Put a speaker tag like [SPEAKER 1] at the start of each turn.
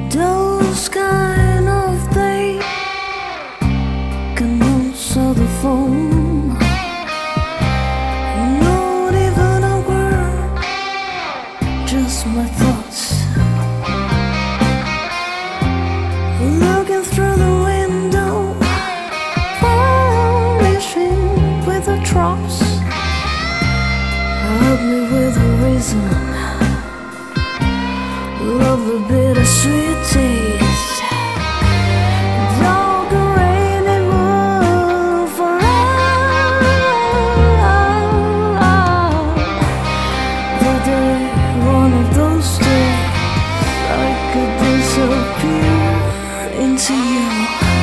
[SPEAKER 1] Those kind of days can answer the phone, not even a word, just my thoughts. Looking through the window, varnishing with the drops. Help me with a reason, love a bittersweet taste. Dark and rainy moon for us. The day, one of those days, I could disappear into you.